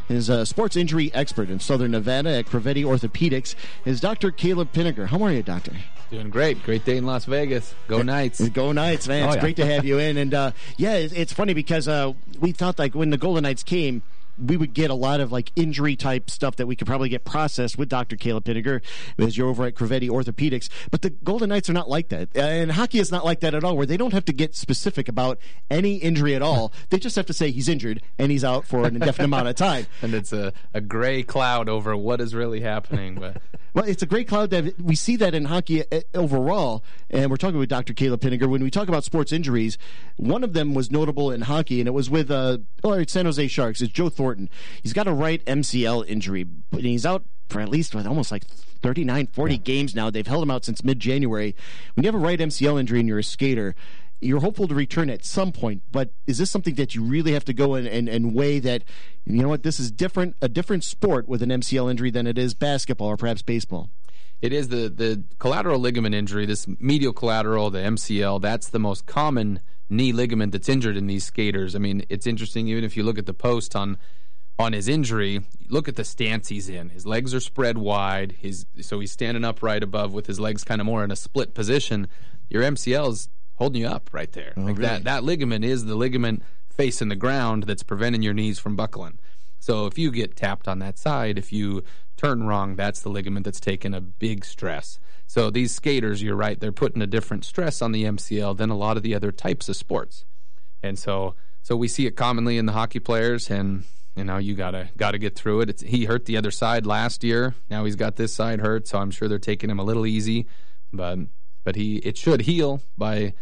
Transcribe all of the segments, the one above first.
is a sports injury expert in Southern Nevada at Cravetti Orthopedics, is Dr. Caleb Pinniger. How are you, Doctor? Doing great. Great day in Las Vegas. Go Knights. Go Knights, man. It's great to have you in. And, it's funny because we thought, like, when the Golden Knights came, we would get a lot of like injury type stuff that we could probably get processed with Dr. Caleb Pinniger as you're over at Cravetti Orthopedics. But the Golden Knights are not like that. And hockey is not like that at all, where they don't have to get specific about any injury at all. They just have to say he's injured and he's out for an indefinite amount of time. And it's a gray cloud over what is really happening. But well, it's a great cloud that we see that in hockey overall. And we're talking with Dr. Caleb Pinniger. When we talk about sports injuries, one of them was notable in hockey, and it was with San Jose Sharks. It's Joe Thornton. He's got a right MCL injury, but he's out for at least almost like 39, 40 games now. They've held him out since mid-January. When you have a right MCL injury and you're a skater, you're hopeful to return at some point, but is this something that you really have to go and weigh that, you know what, this is a different sport with an MCL injury than it is basketball or perhaps baseball? It is the collateral ligament injury, this medial collateral, the MCL, that's the most common knee ligament that's injured in these skaters. I mean, it's interesting, even if you look at the post on his injury, look at the stance he's in. His legs are spread wide, so he's standing upright above with his legs kind of more in a split position. Your MCL is holding you up right there. Oh, really? That ligament is the ligament facing the ground that's preventing your knees from buckling. So if you get tapped on that side, if you turn wrong, that's the ligament that's taking a big stress. So these skaters, you're right, they're putting a different stress on the MCL than a lot of the other types of sports. And so we see it commonly in the hockey players, and you gotta get through it. He hurt the other side last year. Now he's got this side hurt, so I'm sure they're taking him a little easy. But it should heal by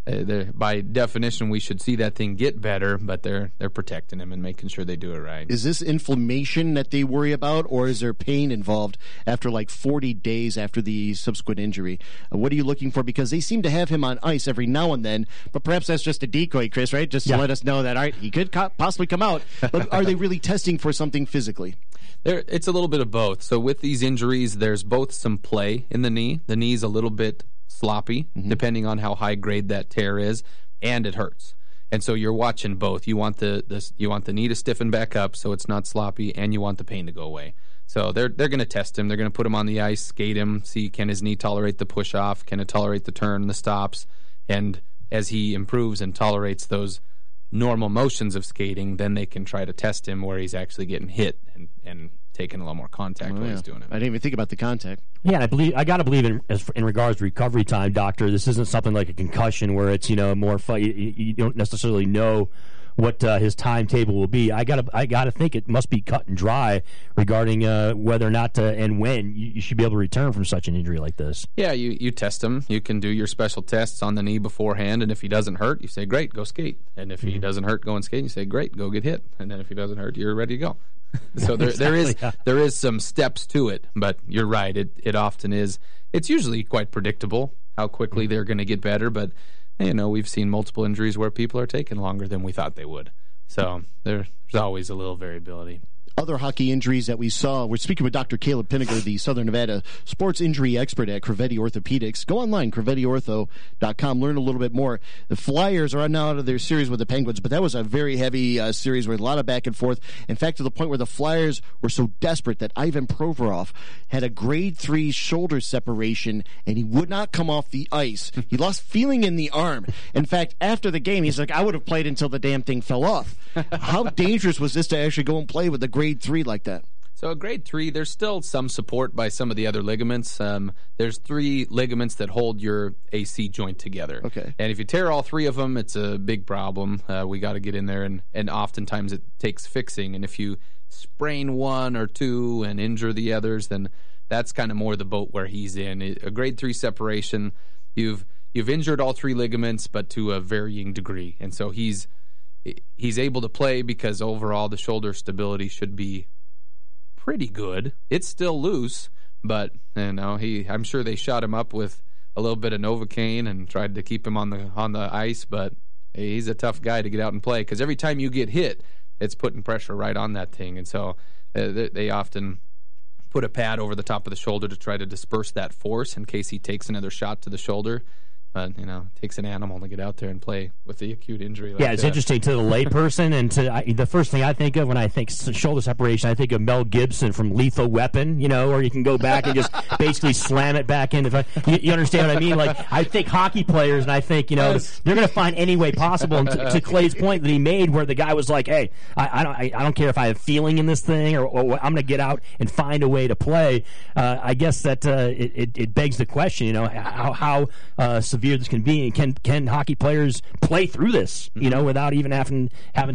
definition. We should see that thing get better, but they're protecting him and making sure they do it right. Is this inflammation that they worry about, or is there pain involved after like 40 days after the subsequent injury? What are you looking for? Because they seem to have him on ice every now and then, but perhaps that's just a decoy, Chris, right? Just to let us know that, all right, he could possibly come out. But are they really testing for something physically? It's a little bit of both. So with these injuries, there's both some play in the knee. The knee's a little bit sloppy, depending on how high grade that tear is, and it hurts. And so you're watching both. You want the knee to stiffen back up so it's not sloppy, and you want the pain to go away. So they're going to test him. They're going to put him on the ice, skate him, see can his knee tolerate the push off, can it tolerate the turn, the stops, and as he improves and tolerates those normal motions of skating, then they can try to test him where he's actually getting hit and taking a little more contact when he's doing it. I didn't even think about the contact. Yeah, and I got to believe in regards to recovery time, Doctor, this isn't something like a concussion where it's more fun. You don't necessarily know what his timetable will be. I gotta think it must be cut and dry regarding whether or not and when you should be able to return from such an injury like this. Yeah, you test him. You can do your special tests on the knee beforehand, and if he doesn't hurt, you say, great, go skate. And if he doesn't hurt, go and skate. You say, great, go get hit. And then if he doesn't hurt, you're ready to go. So there is some steps to it, but you're right. It often is. It's usually quite predictable how quickly they're going to get better, but we've seen multiple injuries where people are taking longer than we thought they would. So there's always a little variability. Other hockey injuries that we saw. We're speaking with Dr. Caleb Pinniger, the Southern Nevada sports injury expert at Cravetti Orthopedics. Go online, cravettiortho.com, learn a little bit more. The Flyers are now out of their series with the Penguins, but that was a very heavy series with a lot of back and forth. In fact, to the point where the Flyers were so desperate that Ivan Provorov had a grade 3 shoulder separation, and he would not come off the ice. He lost feeling in the arm. In fact, after the game, he's like, I would have played until the damn thing fell off. How dangerous was this to actually go and play with the grade 3 like that? So a grade 3, there's still some support by some of the other ligaments. There's 3 ligaments that hold your AC joint together. Okay. And if you tear all 3 of them, it's a big problem. We got to get in there, and oftentimes it takes fixing. And if you sprain 1 or 2 and injure the others, then that's kind of more the boat where he's in. A grade 3 separation, you've injured all 3 ligaments, but to a varying degree. And so he's able to play because overall the shoulder stability should be pretty good. It's still loose, but I'm sure they shot him up with a little bit of Novocaine and tried to keep him on the ice, but he's a tough guy to get out and play because every time you get hit, it's putting pressure right on that thing. And so they often put a pad over the top of the shoulder to try to disperse that force in case he takes another shot to the shoulder. But, you know, it takes an animal to get out there and play with the acute injury like Yeah, it's that. interesting to the layperson, and the first thing I think of when I think shoulder separation, I think of Mel Gibson from Lethal Weapon, you know, where you can go back and just basically slam it back in. You understand what I mean? Like, I think hockey players, and I think, you know, they're going to find any way possible. And to Clay's point that he made, where the guy was like, "Hey, I don't care if I have feeling in this thing, or I'm going to get out and find a way to play." I guess that it begs the question, you know, how severe this can be, and can hockey players play through this, you know, without even having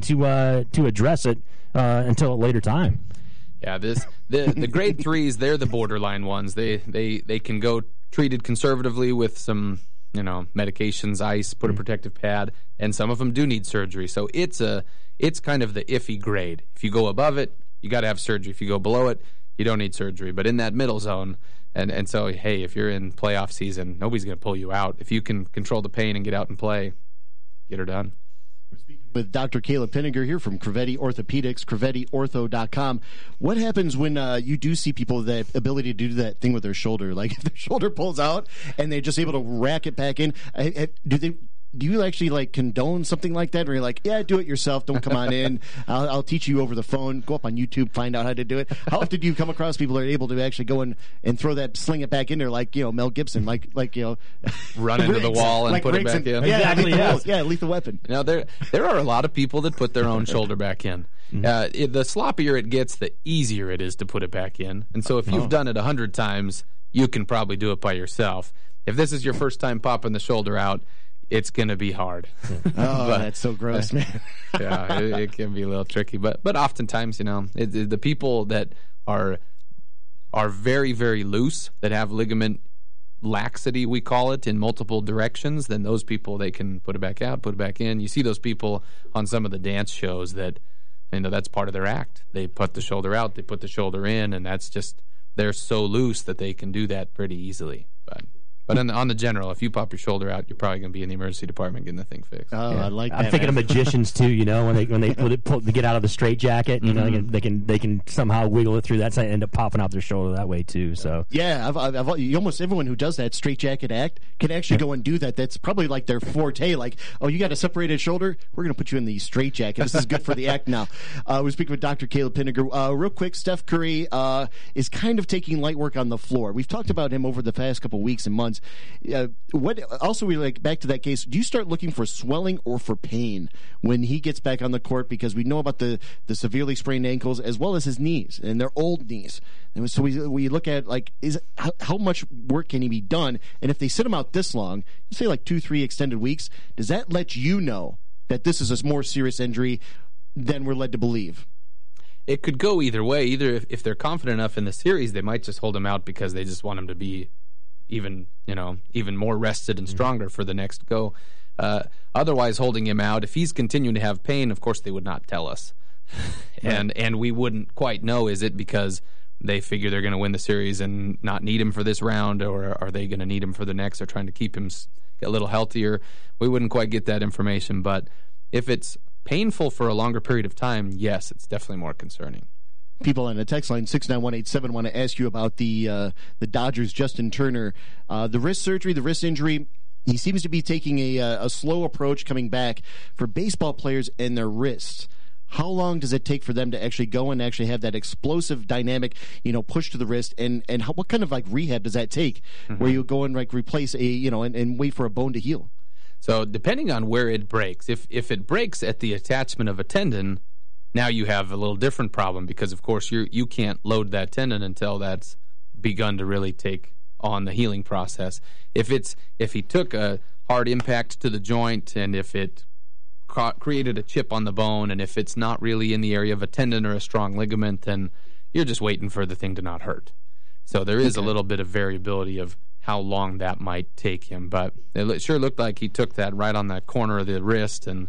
to address it until a later time. Yeah, the grade 3s, they're the borderline ones. They can go treated conservatively with some, you know, medications, ice, put a protective pad, and some of them do need surgery. So it's kind of the iffy grade. If you go above it, you got to have surgery. If you go below it, you don't need surgery. But in that middle zone, and so, hey, if you're in playoff season, nobody's going to pull you out. If you can control the pain and get out and play, get her done. With Dr. Caleb Pinniger here from Crevetti Orthopedics, CrevettiOrtho.com. What happens when you do see people with that ability to do that thing with their shoulder? Like, if their shoulder pulls out and they're just able to rack it back in, do you actually, like, condone something like that? Or you're like, yeah, do it yourself. Don't come on in. I'll teach you over the phone. Go up on YouTube, find out how to do it. How often do you come across people that are able to actually go in and sling it back in there, like, you know, Mel Gibson, like you know, run into the wall and like put it back in? Yeah, Exactly, Lethal Weapon. Now, there are a lot of people that put their own shoulder back in. The sloppier it gets, the easier it is to put it back in. And so if you've done it 100 times, you can probably do it by yourself. If this is your first time popping the shoulder out, it's going to be hard. That's so gross, man. Yeah, it can be a little tricky. But oftentimes, you know, the people that are very, very loose, that have ligament laxity, we call it, in multiple directions, then those people, they can put it back out, put it back in. You see those people on some of the dance shows that, you know, that's part of their act. They put the shoulder out, they put the shoulder in, and that's just, they're so loose that they can do that pretty easily. But on the general, if you pop your shoulder out, you're probably going to be in the emergency department getting the thing fixed. Oh, yeah. I like that. I'm thinking of magicians too. You know, when they get out of the straitjacket, you know, they can somehow wiggle it through that side and end up popping out their shoulder that way too. So yeah, I've almost everyone who does that straitjacket act can actually go and do that. That's probably like their forte. Like, oh, you got a separated shoulder? We're going to put you in the straitjacket. This is good for the act now. We're speaking with Dr. Caleb Pinniger. Real quick, Steph Curry is kind of taking light work on the floor. We've talked about him over the past couple weeks and months. We like back to that case. Do you start looking for swelling or for pain when he gets back on the court? Because we know about the severely sprained ankles as well as his knees, and they're old knees. And so we look at, like, how much work can he be done? And if they sit him out this long, say like 2-3 extended weeks, does that let you know that this is a more serious injury than we're led to believe? It could go either way. Either if they're confident enough in the series, they might just hold him out because they just want him to be even more rested and stronger for the next go. Otherwise, holding him out, if he's continuing to have pain, of course they would not tell us. And we wouldn't quite know, is it because they figure they're going to win the series and not need him for this round, or are they going to need him for the next? They're trying to keep him a little healthier. We wouldn't quite get that information, but if it's painful for a longer period of time, yes, it's definitely more concerning. People on the text line 69187 want to ask you about the Dodgers' Justin Turner, the wrist surgery, the wrist injury. He seems to be taking a slow approach coming back for baseball players and their wrists. How long does it take for them to actually go and actually have that explosive dynamic, you know, push to the wrist? And what kind of like rehab does that take, where you go and like replace and wait for a bone to heal? So depending on where it breaks, if it breaks at the attachment of a tendon, now you have a little different problem, because of course you can't load that tendon until that's begun to really take on the healing process. If he took a hard impact to the joint, and if it created a chip on the bone, and if it's not really in the area of a tendon or a strong ligament, then you're just waiting for the thing to not hurt. So there is a little bit of variability of how long that might take him, but it sure looked like he took that right on that corner of the wrist, and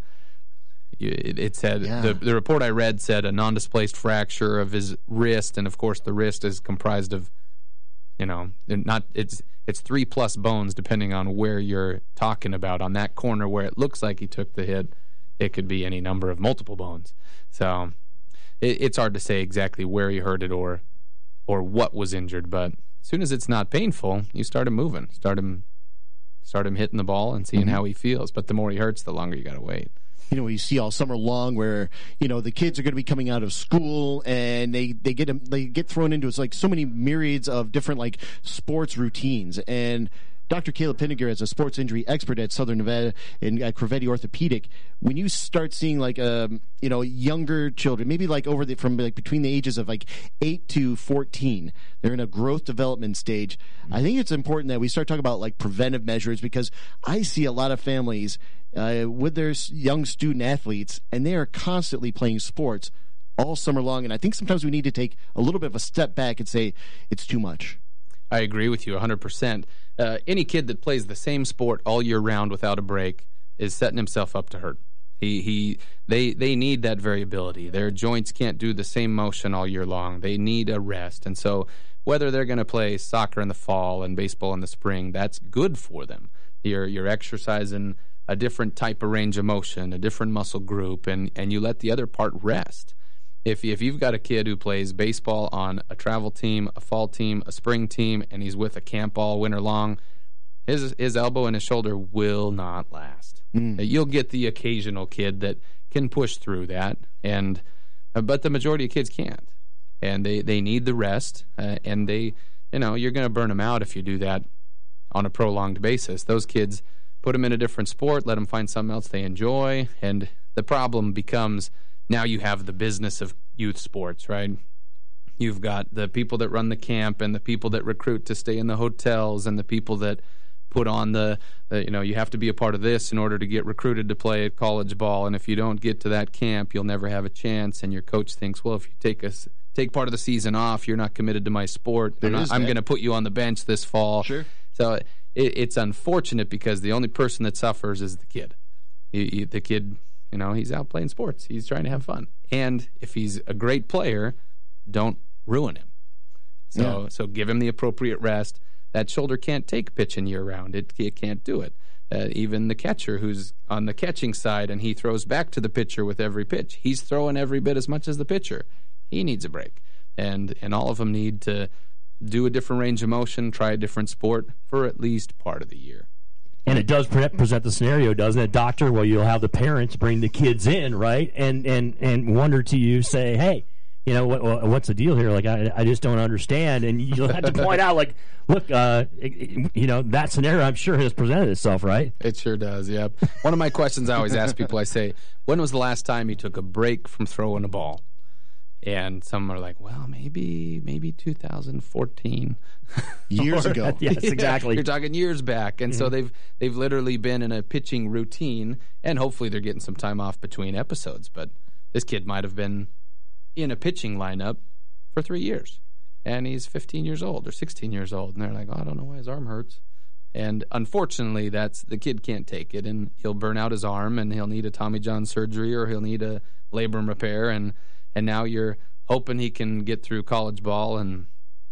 it said, the report I read said a non-displaced fracture of his wrist, and of course the wrist is comprised of, it's 3+ bones depending on where you're talking about. On that corner where it looks like he took the hit, it could be any number of multiple bones. So it's hard to say exactly where he hurt it or what was injured, but as soon as it's not painful, you start him moving, start him start him hitting the ball and seeing how he feels. But the more he hurts, the longer you got to wait. You see all summer long where, the kids are going to be coming out of school and they get thrown into, it's like so many myriads of different like sports routines. And Dr. Caleb Pinniger, as a sports injury expert at Southern Nevada and at Cravetti Orthopedic, when you start seeing like younger children, maybe like from between the ages of like 8 to 14, they're in a growth development stage. I think it's important that we start talking about like preventive measures, because I see a lot of families with their young student athletes, and they are constantly playing sports all summer long. And I think sometimes we need to take a little bit of a step back and say it's too much. I agree with you 100%. Any kid that plays the same sport all year round without a break is setting himself up to hurt. They need that variability. Their joints can't do the same motion all year long. They need a rest. And so whether they're going to play soccer in the fall and baseball in the spring, that's good for them. You're exercising a different type of range of motion, a different muscle group, and you let the other part rest. If you've got a kid who plays baseball on a travel team, a fall team, a spring team, and he's with a camp all winter long, his elbow and his shoulder will not last. You'll get the occasional kid that can push through that, but the majority of kids can't, and they need the rest, and you're going to burn them out if you do that on a prolonged basis. Those kids, put them in a different sport, let them find something else they enjoy, and the problem becomes, now you have the business of youth sports, right? You've got the people that run the camp and the people that recruit to stay in the hotels and the people that put on you have to be a part of this in order to get recruited to play at college ball. And if you don't get to that camp, you'll never have a chance. And your coach thinks, well, if you take part of the season off, you're not committed to my sport. I'm going to put you on the bench this fall. Sure. So it's unfortunate because the only person that suffers is the kid. The kid, he's out playing sports. He's trying to have fun. And if he's a great player, don't ruin him. So give him the appropriate rest. That shoulder can't take pitching year-round. It can't do it. Even the catcher who's on the catching side and he throws back to the pitcher with every pitch, he's throwing every bit as much as the pitcher. He needs a break. And all of them need to do a different range of motion, try a different sport for at least part of the year. And it does present the scenario, doesn't it, Doctor? Well, you'll have the parents bring the kids in, right? And wonder to you, say, hey, what's the deal here? Like, I just don't understand. And you'll have to point out, like, look, that scenario, I'm sure, has presented itself, right? It sure does, yep. One of my questions I always ask people, I say, when was the last time you took a break from throwing a ball? And some are like, well, maybe 2014. Years ago. Yes, exactly. You're talking years back. And so they've literally been in a pitching routine, and hopefully they're getting some time off between episodes. But this kid might have been in a pitching lineup for 3 years, and he's 15 years old or 16 years old, and they're like, I don't know why his arm hurts. And unfortunately, the kid can't take it, and he'll burn out his arm, and he'll need a Tommy John surgery, or he'll need a labrum repair, and now you're hoping he can get through college ball, and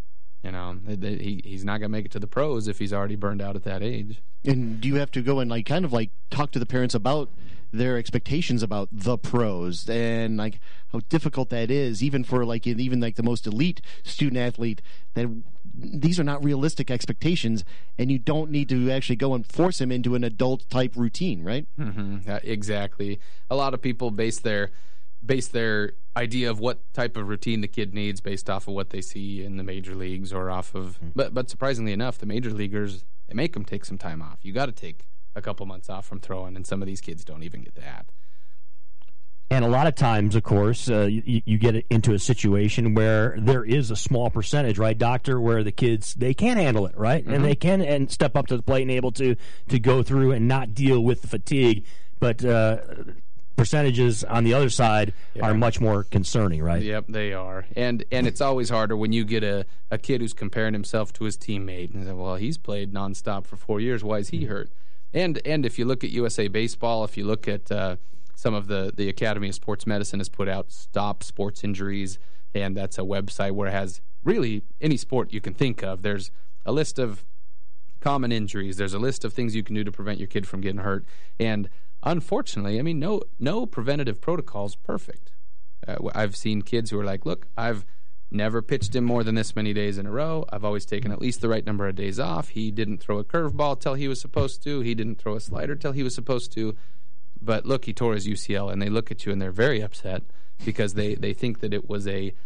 he's not going to make it to the pros if he's already burned out at that age. And do you have to go and kind of talk to the parents about their expectations about the pros and how difficult that is, even for the most elite student athlete, that these are not realistic expectations, and you don't need to actually go and force him into an adult type routine, right? Mm-hmm. Exactly. A lot of people base their idea of what type of routine the kid needs based off of what they see in the major leagues or off of, but surprisingly enough, the major leaguers, they make them take some time off. You got to take a couple months off from throwing, and some of these kids don't even get that. And a lot of times, of course, you get into a situation where there is a small percentage, right, Doctor, where the kids, they can handle it, right? Mm-hmm. And they can step up to the plate and able to go through and not deal with the fatigue. But percentages on the other side are much more concerning, right? Yep, they are. And it's always harder when you get a kid who's comparing himself to his teammate. And say, well, he's played nonstop for 4 years. Why is he hurt? And if you look at USA Baseball, if you look at some of the Academy of Sports Medicine has put out Stop Sports Injuries, and that's a website where it has really any sport you can think of. There's a list of common injuries. There's a list of things you can do to prevent your kid from getting hurt. And unfortunately, no preventative protocol is perfect. I've seen kids who are like, look, I've never pitched him more than this many days in a row. I've always taken at least the right number of days off. He didn't throw a curveball till he was supposed to. He didn't throw a slider till he was supposed to. But look, he tore his UCL, and they look at you and they're very upset because they think that it was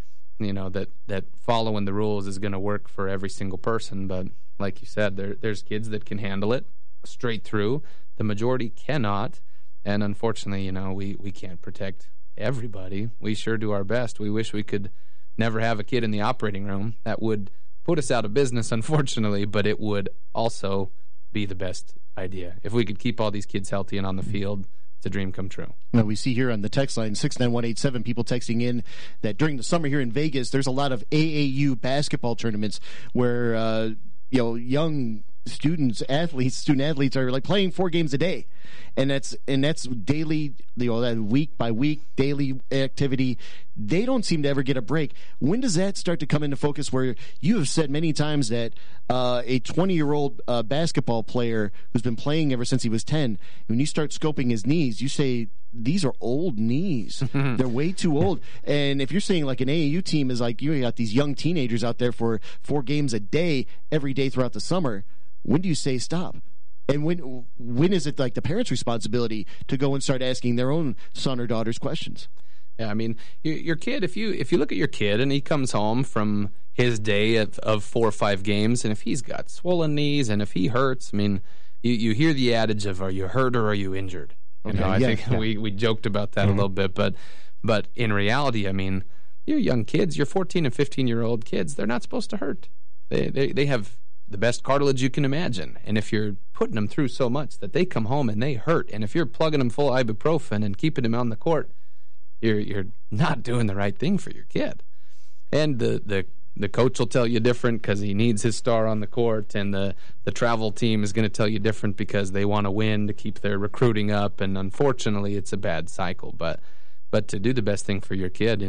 that following the rules is going to work for every single person. But like you said, there's kids that can handle it straight through. The majority cannot. And unfortunately, we can't protect everybody. We sure do our best. We wish we could never have a kid in the operating room. That would put us out of business, unfortunately, but it would also be the best idea. If we could keep all these kids healthy and on the field, it's a dream come true. Now, we see here on the text line, 69187, people texting in that during the summer here in Vegas, there's a lot of AAU basketball tournaments where, young student athletes are like playing 4 games a day, and that's daily, that week by week daily activity. They don't seem to ever get a break. When does that start to come into focus, where you have said many times that a 20-year-old basketball player who's been playing ever since he was 10, when you start scoping his knees, you say these are old knees. They're way too old. And if you're saying like an AAU team is like, you got these young teenagers out there for 4 games a day every day throughout the summer, when do you say stop? And when is it like the parents' responsibility to go and start asking their own son or daughter's questions? Yeah, I mean, your kid, if you look at your kid and he comes home from his day of 4 or 5 games, and if he's got swollen knees and if he hurts, I mean, you hear the adage of, are you hurt or are you injured? I think we joked about that a little bit, but in reality, I mean, your young kids, your 14 and 15-year-old kids, they're not supposed to hurt. They have the best cartilage you can imagine, and if you're putting them through so much that they come home and they hurt, and if you're plugging them full of ibuprofen and keeping them on the court, you're not doing the right thing for your kid. And the coach will tell you different because he needs his star on the court, and the travel team is going to tell you different because they want to win to keep their recruiting up, and unfortunately it's a bad cycle. But to do the best thing for your kid,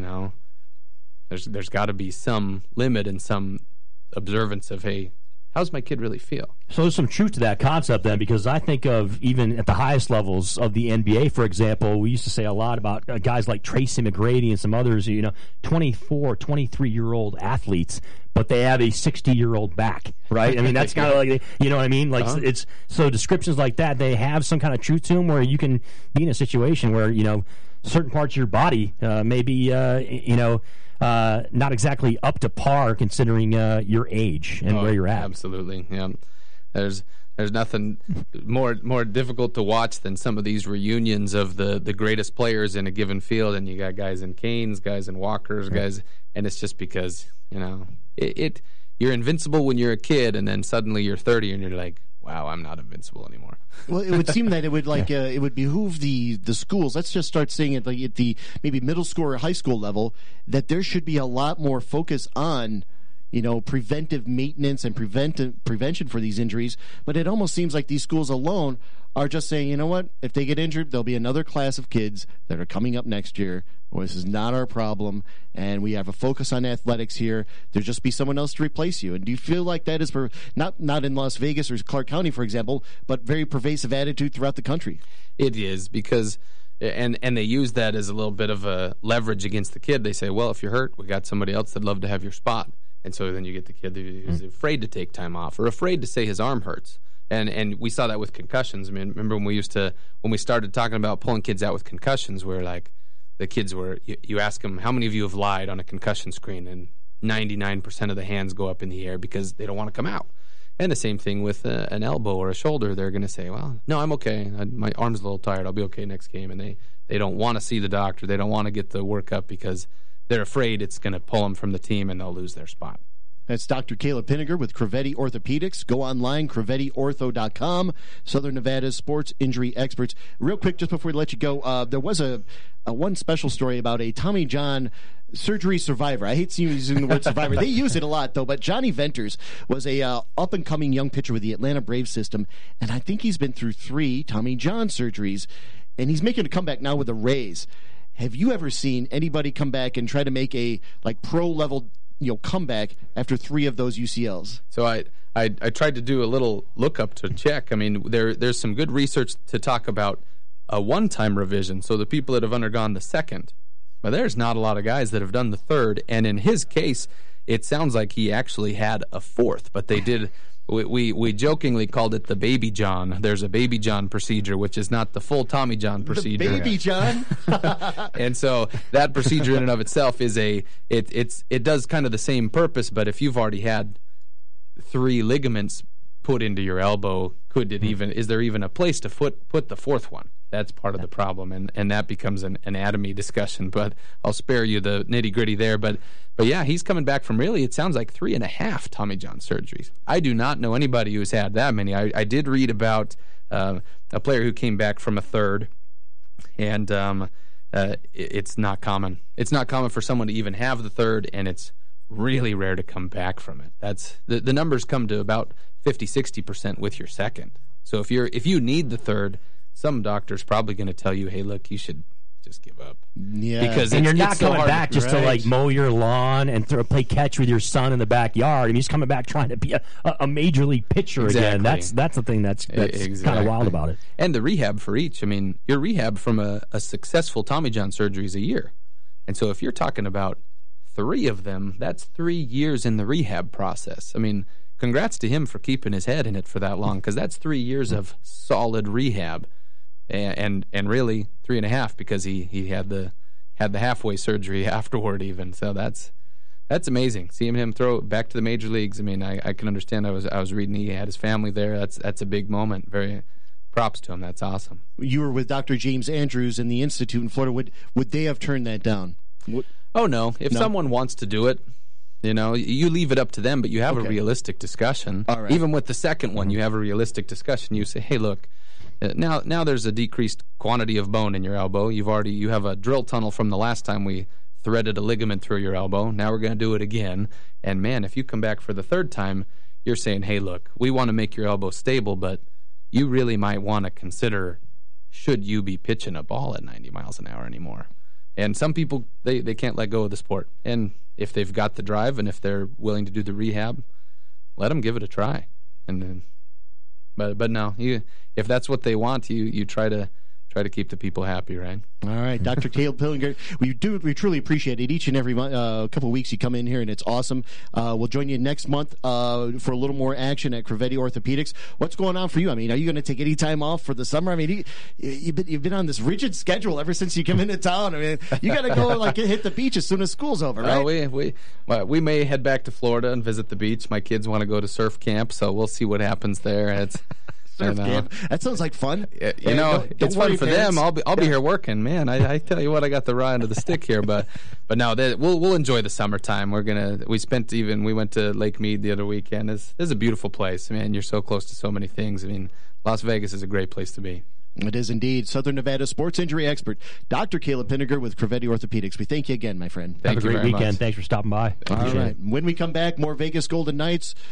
there's got to be some limit and some observance of, hey, how's my kid really feel? So there's some truth to that concept then, because I think of even at the highest levels of the NBA, for example, we used to say a lot about guys like Tracy McGrady and some others, 24, 23-year-old athletes, but they have a 60-year-old back, right? I mean, that's kind of like, you know what I mean? Like, it's so descriptions like that, they have some kind of truth to them where you can be in a situation where, certain parts of your body maybe, not exactly up to par considering your age and where you're at. Absolutely, yeah. There's nothing more difficult to watch than some of these reunions of the greatest players in a given field, and you got guys in canes, guys in walkers, guys, and it's just because you're invincible when you're a kid, and then suddenly you're 30 and you're like, wow, I'm not invincible anymore. Well, it would seem that it would it would behoove the schools. Let's just start saying it at the maybe middle school or high school level, that there should be a lot more focus on preventive maintenance and prevention for these injuries. But it almost seems like these schools alone are just saying, you know what, if they get injured, there'll be another class of kids that are coming up next year. Well, this is not our problem, and we have a focus on athletics here. There'll just be someone else to replace you. And do you feel like that is not in Las Vegas or Clark County, for example, but very pervasive attitude throughout the country? It is, because and they use that as a little bit of a leverage against the kid. They say, well, if you're hurt, we got somebody else that'd love to have your spot. And so then you get the kid who's afraid to take time off or afraid to say his arm hurts. And we saw that with concussions. I mean, remember when we started talking about pulling kids out with concussions, where like the kids were, you ask them, how many of you have lied on a concussion screen? And 99% of the hands go up in the air because they don't want to come out. And the same thing with an elbow or a shoulder. They're going to say, well, no, I'm okay. My arm's a little tired. I'll be okay next game. And they don't want to see the doctor. They don't want to get the workup because they're afraid it's going to pull them from the team and they'll lose their spot. That's Dr. Caleb Pinniger with Crevetti Orthopedics. Go online, CrevettiOrtho.com. Southern Nevada's sports injury experts. Real quick, just before we let you go, there was a one special story about a Tommy John surgery survivor. I hate using the word survivor. They use it a lot, though. But Johnny Venters was a up-and-coming young pitcher with the Atlanta Braves system, and I think he's been through 3 Tommy John surgeries, and he's making a comeback now with the Rays. Have you ever seen anybody come back and try to make a pro-level comeback after 3 of those UCLs? So I tried to do a little lookup to check. I mean, there's some good research to talk about a one-time revision. So the people that have undergone the second, But there's not a lot of guys that have done the third, and in his case, it sounds like he actually had a fourth, but they did. We jokingly called it the Baby John. There's a Baby John procedure, which is not the full Tommy John procedure. The Baby John. And so that procedure in and of itself is it does kind of the same purpose, but if you've already had 3 ligaments put into your elbow, is there even a place to put the fourth one? That's part of the problem, and that becomes an anatomy discussion, but I'll spare you the nitty-gritty there. But yeah, he's coming back from really, it sounds like 3.5 Tommy John surgeries. I do not know anybody who's had that many. I did read about a player who came back from a third, and it's not common. It's not common for someone to even have the third, and it's really rare to come back from it. That's the numbers come to about 50-60% with your second. So if you need the third, some doctor's probably going to tell you, hey, look, you should just give up. Yeah. Because you're not so coming back just to like mow your lawn and play catch with your son in the backyard. And he's coming back trying to be a major league pitcher again. That's the thing that's kind of wild about it. And the rehab for each. I mean, your rehab from a successful Tommy John surgery is a year. And so if you're talking about 3 of them, that's 3 years in the rehab process. I mean, congrats to him for keeping his head in it for that long, because that's 3 years of solid rehab. And really 3.5 because he had the halfway surgery afterward even. So that's amazing. Seeing him throw it back to the major leagues. I mean, I can understand. I was reading he had his family there. That's a big moment. Very props to him. That's awesome. You were with Dr. James Andrews in the Institute in Florida. Would they have turned that down? Oh no. If someone wants to do it, you leave it up to them, but you have a realistic discussion. All right. Even with the second one, you have a realistic discussion. You say, hey, look. Now there's a decreased quantity of bone in your elbow. You have a drill tunnel from the last time we threaded a ligament through your elbow. Now we're going to do it again. And man, if you come back for the third time, you're saying, hey, look, we want to make your elbow stable, but you really might want to consider, should you be pitching a ball at 90 miles an hour anymore? And some people, they can't let go of the sport. And if they've got the drive and if they're willing to do the rehab, let them give it a try. And then But no, if that's what they want, you try to keep the people happy, right? All right, Dr. Caleb Pillinger, we truly appreciate it. Each and every couple of weeks you come in here, and it's awesome. We'll join you next month for a little more action at Cravetti Orthopedics. What's going on for you? I mean, are you going to take any time off for the summer? I mean, you've been on this rigid schedule ever since you come into town. I mean, you got to go hit the beach as soon as school's over, right? We may head back to Florida and visit the beach. My kids want to go to surf camp, so we'll see what happens there. Surf camp. That sounds like fun. It's fun for them. I'll be here working, man. I tell you what, I got the raw end of the stick here, but no, we'll enjoy the summertime. We went to Lake Mead the other weekend. It's a beautiful place, man. You're so close to so many things. I mean, Las Vegas is a great place to be. It is indeed. Southern Nevada sports injury expert, Dr. Caleb Pinniger with Cravetti Orthopedics. We thank you again, my friend. Have a great weekend. Thanks for stopping by. All right. When we come back, more Vegas Golden Knights.